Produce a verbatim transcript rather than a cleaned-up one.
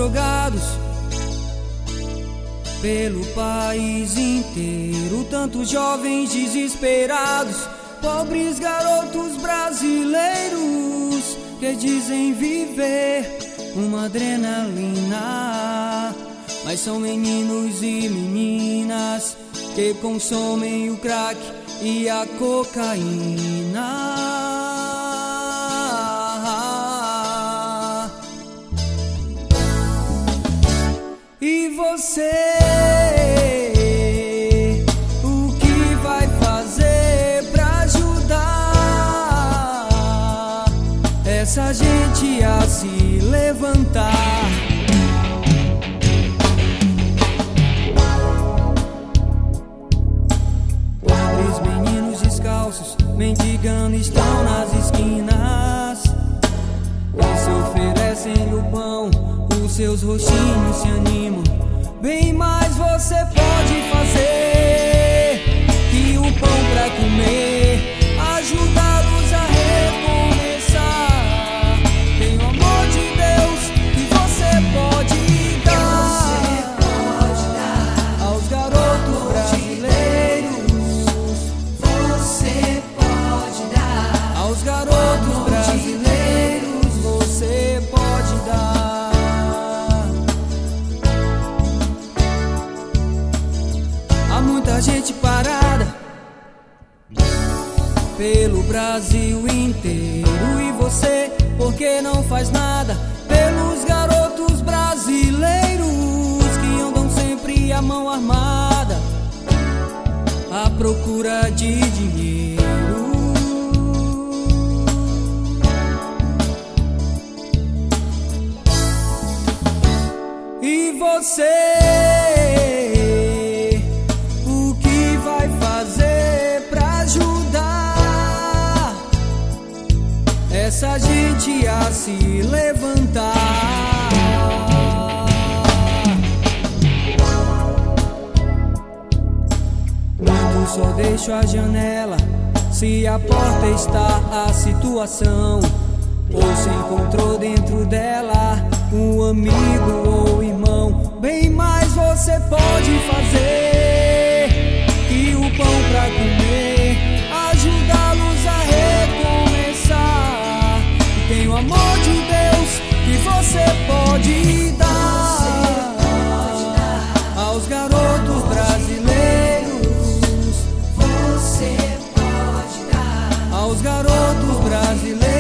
drogados pelo país inteiro, tantos jovens desesperados, pobres garotos brasileiros que dizem viver uma adrenalina, mas são meninos e meninas que consomem o crack e a cocaína. E você, o que vai fazer pra ajudar essa gente a se levantar? Pobres meninos descalços, mendigando, estão nas esquinas e se oferecem o pão. Os seus rostinhos se animam. Bem mais você pode fazer que o pão pra comer, ajudá-los a recomeçar. Tem o amor de Deus que você pode dar, você pode dar aos garotos brasileiros. Você pode dar aos garotos brasileiros. Você pode dar. Muita gente parada pelo Brasil inteiro. E você, por que não faz nada pelos garotos brasileiros que andam sempre a mão armada à procura de dinheiro? E você, essa gente a se levantar? Quando só deixo a janela, se a porta está a situação, ou se encontrou dentro dela um amigo ou irmão, bem mais você pode fazer que o pão pra comer, ajudá-los a recomeçar. Tem o amor de Deus que você pode dar, você pode dar aos garotos brasileiros. Você pode dar aos garotos brasileiros.